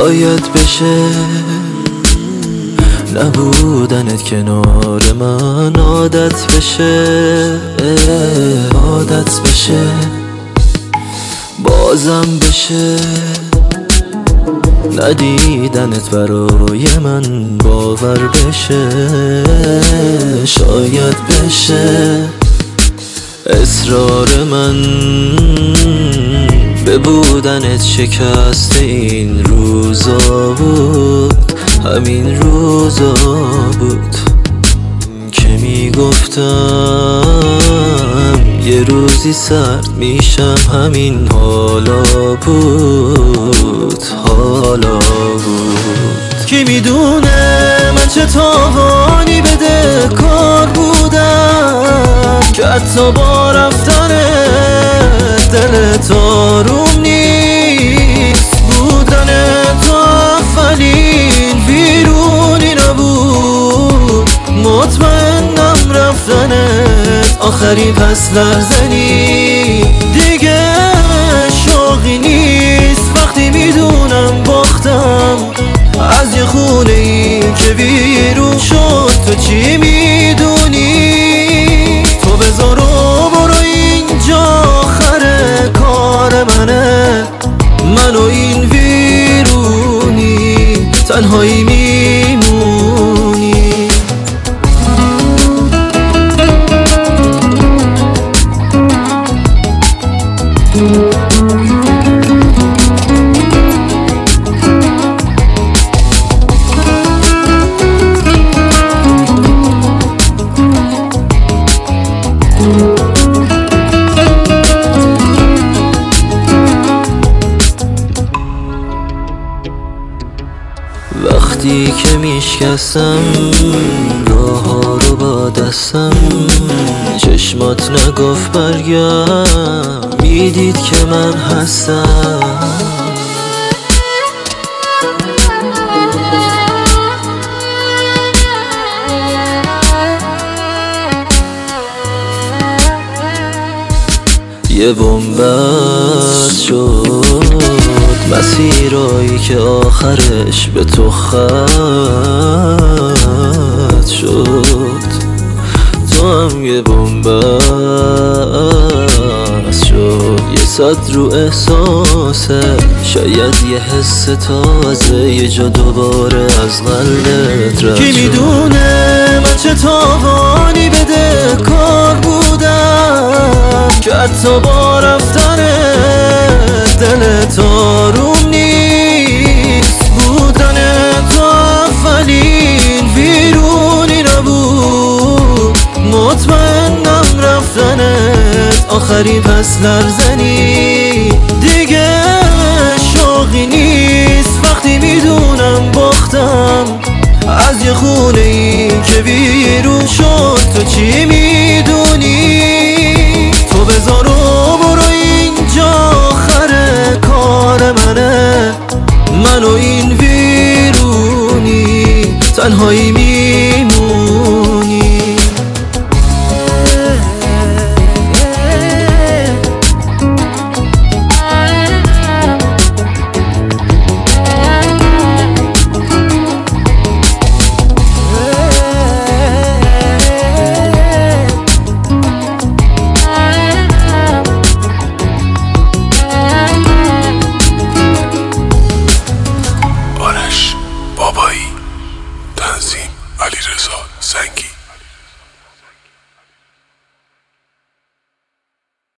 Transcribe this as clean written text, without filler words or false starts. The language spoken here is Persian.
شاید بشه نبودنت کنار من عادت بشه، عادت بشه، بازم بشه ندیدنت برای من باور بشه. شاید بشه اصرار من به بودنت شکست این روزا بود، همین روزا بود که میگفتم یه روزی سرد میشم، همین حالا بود، حالا بود. کی میدونه من چه تاوانی بده کار بودم که حتی با رفتن دلت آروم نیست. بودن تو اولین بیرونی نبود، مطمئنم رفتنت آخری پس لرزنی. دیگه شوقی نیست وقتی میدونم باختم از یه خونه ای که بیرون شد. تو چی میدونی؟ تو بذار و برو، اینجا آخر کار منه. من و این ویرونی تنهایی میمونی. وقتی که میشکستم راه ها رو با دستم، چشمات نگفت برگرد، میدید که من هستم. یه بنبست شد مسیرایی که آخرش به تو ختم شد. تو هم یه بنبست شد، یه صد رو احساسه، شاید یه حس تازه یه جا دوباره از قلبت رد شد. کی میدونه من چه تاوانی بده کار بودم که حتی با رفتن دلت آروم نیست. بودن تو اولین ویرونی نبود، مطمئنم رفتنت آخری پس لرزنی. دیگه شوقی نیست وقتی میدونم باختم از یه خونه ای که بیرون شد. تو چی میدونی؟ تو بذار و برو، اینجا آخر کار منه. من و این ویرونی تنهایی میمونی.